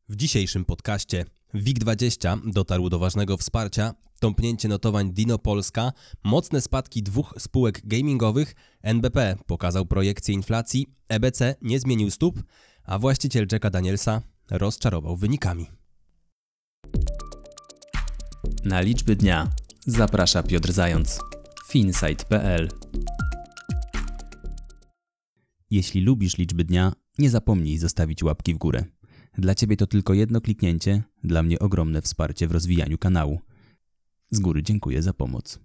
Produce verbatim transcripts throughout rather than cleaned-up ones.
W dzisiejszym podcaście W I G dwadzieścia dotarł do ważnego wsparcia, tąpnięcie notowań Dino Polska, mocne spadki dwóch spółek gamingowych, N B P pokazał projekcję inflacji, E B C nie zmienił stóp, a właściciel Jacka Danielsa rozczarował wynikami. Na liczby dnia zaprasza Piotr Zając. Finsight kropka p l. Jeśli lubisz liczby dnia, nie zapomnij zostawić łapki w górę. Dla Ciebie to tylko jedno kliknięcie, dla mnie ogromne wsparcie w rozwijaniu kanału. Z góry dziękuję za pomoc.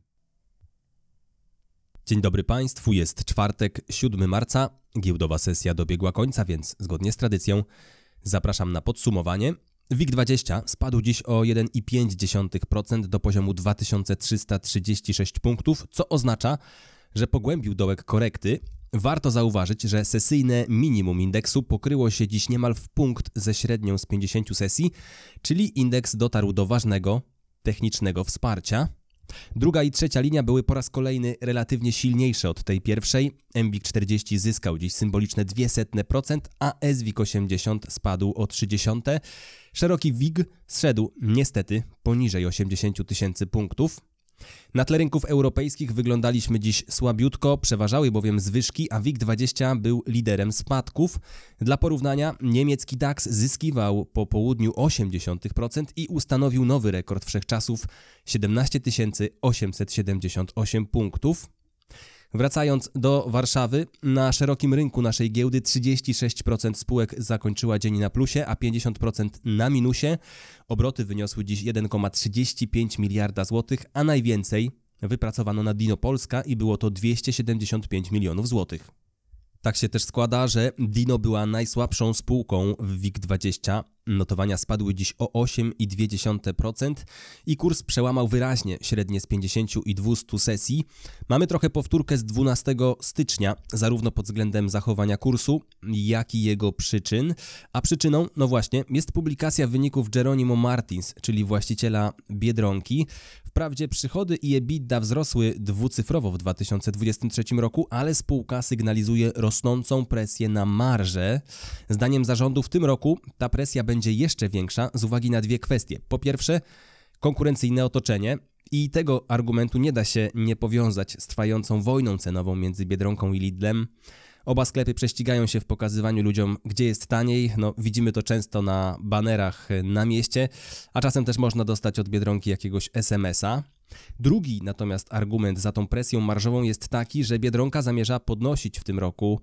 Dzień dobry Państwu, jest czwartek, siódmego marca. Giełdowa sesja dobiegła końca, więc zgodnie z tradycją zapraszam na podsumowanie. W I G dwadzieścia spadł dziś o jeden przecinek pięć procent do poziomu dwa tysiące trzysta trzydzieści sześć punktów, co oznacza, że pogłębił dołek korekty. Warto zauważyć, że sesyjne minimum indeksu pokryło się dziś niemal w punkt ze średnią z pięćdziesięciu sesji, czyli indeks dotarł do ważnego technicznego wsparcia. Druga i trzecia linia były po raz kolejny relatywnie silniejsze od tej pierwszej. M WIG czterdzieści zyskał dziś symboliczne zero przecinek dwa procent, a S WIG osiemdziesiąt spadł o trzy dziesiąte. Szeroki W I G zszedł niestety poniżej osiemdziesięciu tysięcy punktów. Na tle rynków europejskich wyglądaliśmy dziś słabiutko, przeważały bowiem zwyżki, a W I G dwadzieścia był liderem spadków. Dla porównania niemiecki DAX zyskiwał po południu osiemdziesiąt procent i ustanowił nowy rekord wszechczasów siedemnaście tysięcy osiemset siedemdziesiąt osiem punktów. Wracając do Warszawy, na szerokim rynku naszej giełdy trzydzieści sześć procent spółek zakończyła dzień na plusie, a pięćdziesiąt procent na minusie. Obroty wyniosły dziś jeden przecinek trzydzieści pięć miliarda złotych, a najwięcej wypracowano na Dino Polska i było to dwieście siedemdziesiąt pięć milionów złotych. Tak się też składa, że Dino była najsłabszą spółką w W I G dwadzieścia. Notowania spadły dziś o osiem przecinek dwa procent i kurs przełamał wyraźnie średnie z pięćdziesięciu i dwustu sesji. Mamy trochę powtórkę z dwunastego stycznia, zarówno pod względem zachowania kursu, jak i jego przyczyn. A przyczyną, no właśnie, jest publikacja wyników Jeronimo Martins, czyli właściciela Biedronki. Wprawdzie przychody i EBITDA wzrosły dwucyfrowo w dwa tysiące dwudziestym trzecim roku, ale spółka sygnalizuje rosnącą presję na marżę. Zdaniem zarządu w tym roku ta presja będzie jeszcze większa z uwagi na dwie kwestie. Po pierwsze, konkurencyjne otoczenie i tego argumentu nie da się nie powiązać z trwającą wojną cenową między Biedronką i Lidlem. Oba sklepy prześcigają się w pokazywaniu ludziom, gdzie jest taniej. No, widzimy to często na banerach na mieście, a czasem też można dostać od Biedronki jakiegoś es em es a. Drugi natomiast argument za tą presją marżową jest taki, że Biedronka zamierza podnosić w tym roku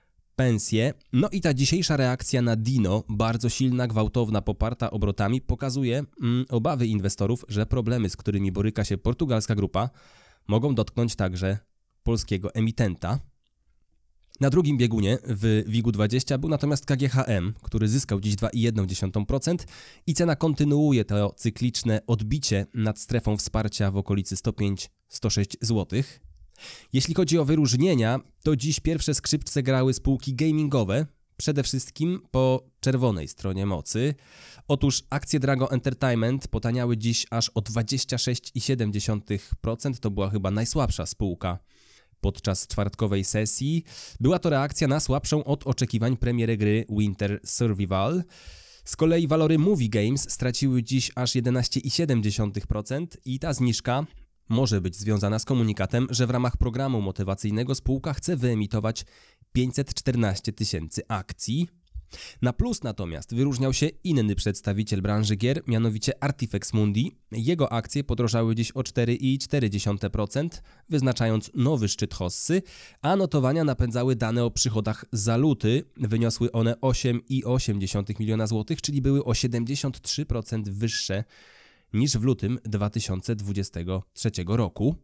pensje. No i ta dzisiejsza reakcja na Dino, bardzo silna, gwałtowna, poparta obrotami, pokazuje mm, obawy inwestorów, że problemy, z którymi boryka się portugalska grupa, mogą dotknąć także polskiego emitenta. Na drugim biegunie w W I G dwadzieścia był natomiast K G H M, który zyskał dziś dwa przecinek jeden procent i cena kontynuuje to cykliczne odbicie nad strefą wsparcia w okolicy sto pięć do stu sześciu złotych. Jeśli chodzi o wyróżnienia, to dziś pierwsze skrzypce grały spółki gamingowe, przede wszystkim po czerwonej stronie mocy. Otóż akcje Dragon Entertainment potaniały dziś aż o dwadzieścia sześć przecinek siedem procent, to była chyba najsłabsza spółka podczas czwartkowej sesji. Była to reakcja na słabszą od oczekiwań premierę gry Winter Survival. Z kolei walory Movie Games straciły dziś aż jedenaście przecinek siedem procent i ta zniżka może być związana z komunikatem, że w ramach programu motywacyjnego spółka chce wyemitować pięćset czternaście tysięcy akcji. Na plus natomiast wyróżniał się inny przedstawiciel branży gier, mianowicie Artifex Mundi. Jego akcje podrożały dziś o cztery przecinek cztery procent, wyznaczając nowy szczyt hossy, a notowania napędzały dane o przychodach za luty. Wyniosły one osiem przecinek osiem miliona złotych, czyli były o siedemdziesiąt trzy procent wyższe niż w lutym dwa tysiące dwudziestego trzeciego roku.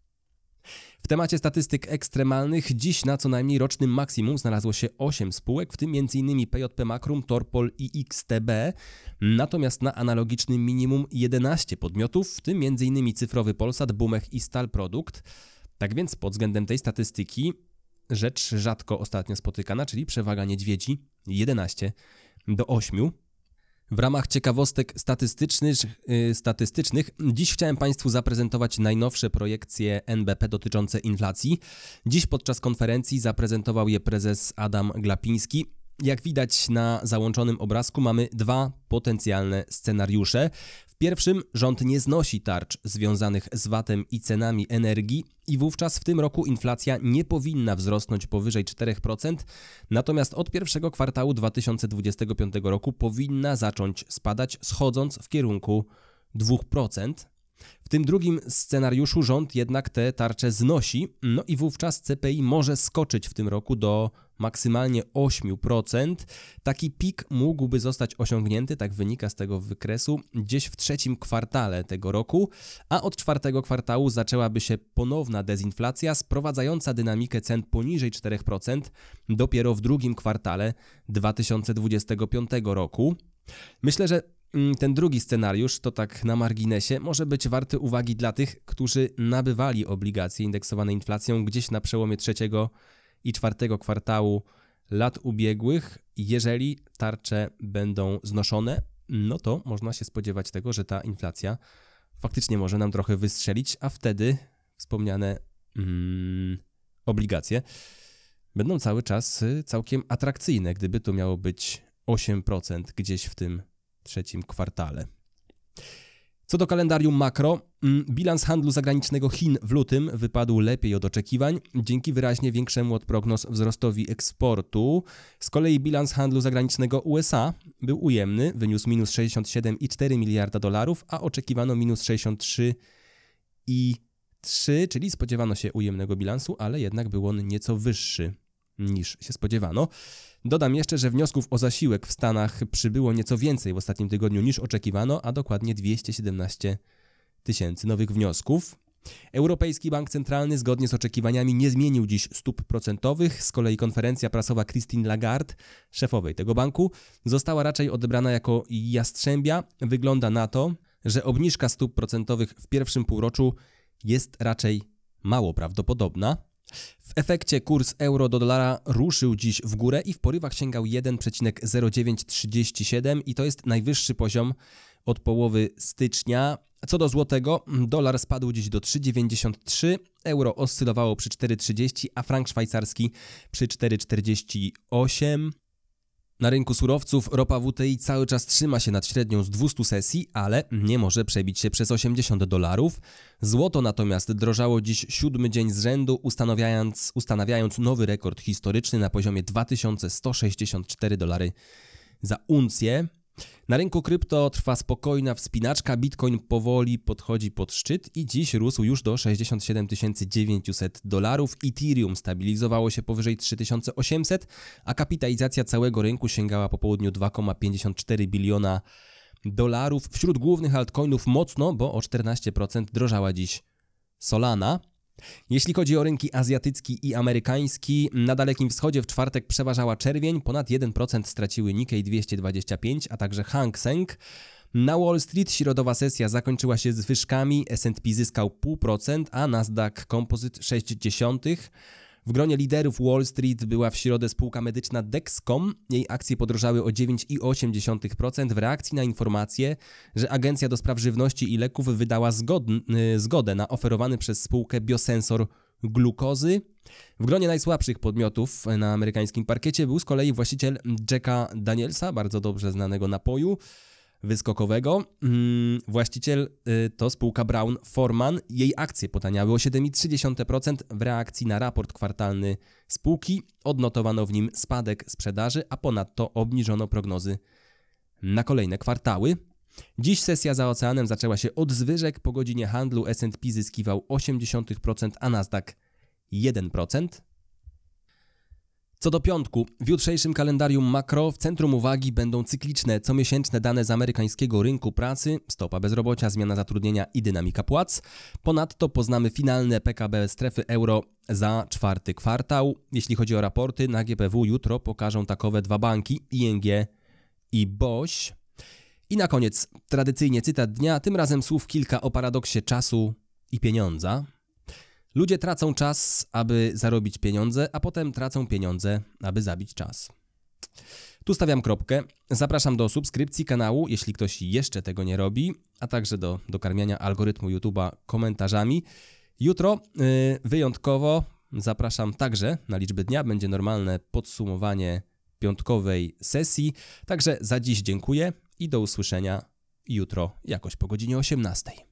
W temacie statystyk ekstremalnych dziś na co najmniej rocznym maksimum znalazło się osiem spółek, w tym m.in. P J P Makrum, Torpol i X T B, natomiast na analogicznym minimum jedenaście podmiotów, w tym m.in. Cyfrowy Polsat, Bumech i Stalprodukt. Tak więc pod względem tej statystyki rzecz rzadko ostatnio spotykana, czyli przewaga niedźwiedzi jedenaście do ośmiu. W ramach ciekawostek statystycznych, yy, statystycznych dziś chciałem Państwu zaprezentować najnowsze projekcje N B P dotyczące inflacji. Dziś podczas konferencji zaprezentował je prezes Adam Glapiński. Jak widać na załączonym obrazku, mamy dwa potencjalne scenariusze. W pierwszym rząd nie znosi tarcz związanych z V A T-em i cenami energii i wówczas w tym roku inflacja nie powinna wzrosnąć powyżej czterech procent, natomiast od pierwszego kwartału dwa tysiące dwudziestego piątego roku powinna zacząć spadać, schodząc w kierunku dwóch procent. W tym drugim scenariuszu rząd jednak te tarcze znosi, no i wówczas C P I może skoczyć w tym roku do maksymalnie osiem procent. Taki pik mógłby zostać osiągnięty, tak wynika z tego wykresu, gdzieś w trzecim kwartale tego roku, a od czwartego kwartału zaczęłaby się ponowna dezinflacja sprowadzająca dynamikę cen poniżej czterech procent dopiero w drugim kwartale dwa tysiące dwudziestego piątego roku. Myślę, że ten drugi scenariusz, to tak na marginesie, może być warty uwagi dla tych, którzy nabywali obligacje indeksowane inflacją gdzieś na przełomie trzeciego i czwartego kwartału lat ubiegłych. Jeżeli tarcze będą znoszone, no to można się spodziewać tego, że ta inflacja faktycznie może nam trochę wystrzelić, a wtedy wspomniane mm, obligacje będą cały czas całkiem atrakcyjne, gdyby to miało być osiem procent gdzieś w tym trzecim kwartale. Co do kalendarium makro, bilans handlu zagranicznego Chin w lutym wypadł lepiej od oczekiwań, dzięki wyraźnie większemu od prognoz wzrostowi eksportu. Z kolei bilans handlu zagranicznego U S A był ujemny, wyniósł minus sześćdziesiąt siedem przecinek cztery miliarda dolarów, a oczekiwano minus sześćdziesiąt trzy przecinek trzy, czyli spodziewano się ujemnego bilansu, ale jednak był on nieco wyższy niż się spodziewano. Dodam jeszcze, że wniosków o zasiłek w Stanach przybyło nieco więcej w ostatnim tygodniu niż oczekiwano, a dokładnie dwieście siedemnaście tysięcy nowych wniosków. Europejski Bank Centralny zgodnie z oczekiwaniami nie zmienił dziś stóp procentowych, z kolei konferencja prasowa Christine Lagarde, szefowej tego banku, została raczej odebrana jako jastrzębia. Wygląda na to, że obniżka stóp procentowych w pierwszym półroczu jest raczej mało prawdopodobna. W efekcie kurs euro do dolara ruszył dziś w górę i w porywach sięgał jeden przecinek zero dziewięć trzydzieści siedem i to jest najwyższy poziom od połowy stycznia. Co do złotego, dolar spadł dziś do trzy przecinek dziewięćdziesiąt trzy, euro oscylowało przy cztery przecinek trzydzieści, a frank szwajcarski przy cztery przecinek czterdzieści osiem. Na rynku surowców ropa W T I cały czas trzyma się nad średnią z dwustu sesji, ale nie może przebić się przez osiemdziesiąt dolarów. Złoto natomiast drożało dziś siódmy dzień z rzędu, ustanawiając, ustanawiając nowy rekord historyczny na poziomie dwa tysiące sto sześćdziesiąt cztery dolary za uncję. Na rynku krypto trwa spokojna wspinaczka, Bitcoin powoli podchodzi pod szczyt i dziś rósł już do sześćdziesiąt siedem tysięcy dziewięćset dolarów. Ethereum stabilizowało się powyżej trzy tysiące osiemset, a kapitalizacja całego rynku sięgała po południu dwa przecinek pięćdziesiąt cztery biliona dolarów. Wśród głównych altcoinów mocno, bo o czternaście procent drożała dziś Solana. Jeśli chodzi o rynki azjatycki i amerykański, na Dalekim Wschodzie w czwartek przeważała czerwień, ponad jeden procent straciły Nikkei dwieście dwadzieścia pięć, a także Hang Seng. Na Wall Street środowa sesja zakończyła się zwyżkami, S and P zyskał zero przecinek pięć procent, a Nasdaq Composite sześć dziesiątych. W gronie liderów Wall Street była w środę spółka medyczna Dexcom. Jej akcje podrożały o dziewięć przecinek osiem procent w reakcji na informację, że Agencja do Spraw Żywności i Leków wydała zgod- zgodę na oferowany przez spółkę biosensor glukozy. W gronie najsłabszych podmiotów na amerykańskim parkiecie był z kolei właściciel Jacka Danielsa, bardzo dobrze znanego napoju wyskokowego. Właściciel to spółka Brown Forman. Jej akcje potaniały o siedem przecinek trzy procent w reakcji na raport kwartalny spółki. Odnotowano w nim spadek sprzedaży, a ponadto obniżono prognozy na kolejne kwartały. Dziś sesja za oceanem zaczęła się od zwyżek. Po godzinie handlu S and P zyskiwał osiem procent, a Nasdaq jeden procent. Co do piątku, w jutrzejszym kalendarium makro w centrum uwagi będą cykliczne, comiesięczne dane z amerykańskiego rynku pracy, stopa bezrobocia, zmiana zatrudnienia i dynamika płac. Ponadto poznamy finalne P K B strefy euro za czwarty kwartał. Jeśli chodzi o raporty, na G P W jutro pokażą takowe dwa banki, I N G i Boś. I na koniec tradycyjnie cytat dnia, tym razem słów kilka o paradoksie czasu i pieniądza. Ludzie tracą czas, aby zarobić pieniądze, a potem tracą pieniądze, aby zabić czas. Tu stawiam kropkę. Zapraszam do subskrypcji kanału, jeśli ktoś jeszcze tego nie robi, a także do dokarmiania algorytmu YouTube'a komentarzami. Jutro yy, wyjątkowo zapraszam także na liczby dnia. Będzie normalne podsumowanie piątkowej sesji. Także za dziś dziękuję i do usłyszenia jutro jakoś po godzinie osiemnastej.